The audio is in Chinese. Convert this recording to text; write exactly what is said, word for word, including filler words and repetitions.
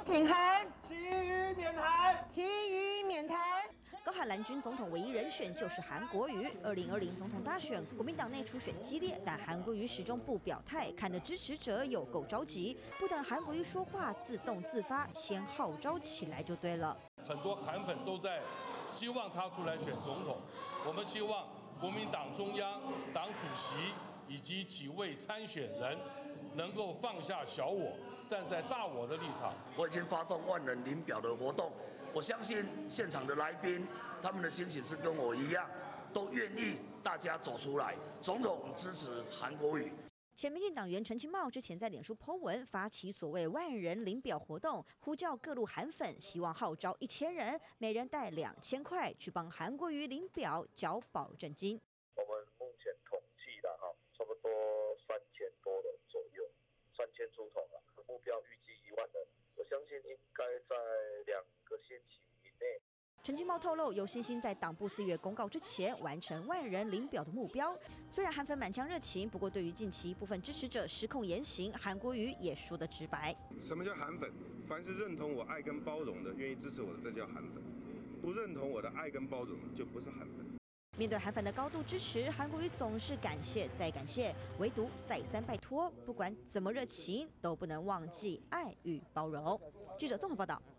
挺韩， 其余免韩， 其余免谈。 高喊蓝军总统唯一人选就是韩国瑜。二零二零总统大选，国民党内初选激烈，但韩国瑜始终不表态，看得支持者有够着急。不等韩国瑜说话，自动自发，先号召起来就对了。 很多韩粉都在希望他出来选总统，我们希望国民党中央、党主席以及几位参选人能够放下小我，站在大我的立场。 我已经发动万人领表的活动，我相信现场的来宾，他们的心情是跟我一样，都愿意大家走出来。总统支持韩国瑜。 前民进党员陈其茂之前在脸书 po 文，发起所谓万人领表活动，呼叫各路韩粉，希望号召一千人，每人带两千块去帮韩国瑜领表缴保证金。 我们目前统计的哈，差不多三千多人左右，三千出头了，目标预计一万人，我相信应该在两个星期以内。 陈其茂透露，有信心在党部四月公告之前完成万人领表的目标。虽然韩粉满腔热情，不过对于近期部分支持者失控言行，韩国瑜也说得直白。 什么叫韩粉？凡是认同我爱跟包容的，愿意支持我的，这叫韩粉；不认同我的爱跟包容，就不是韩粉。 面对韩粉的高度支持，韩国瑜总是感谢再感谢，唯独再三拜托，不管怎么热情，都不能忘记爱与包容。记者综合报道。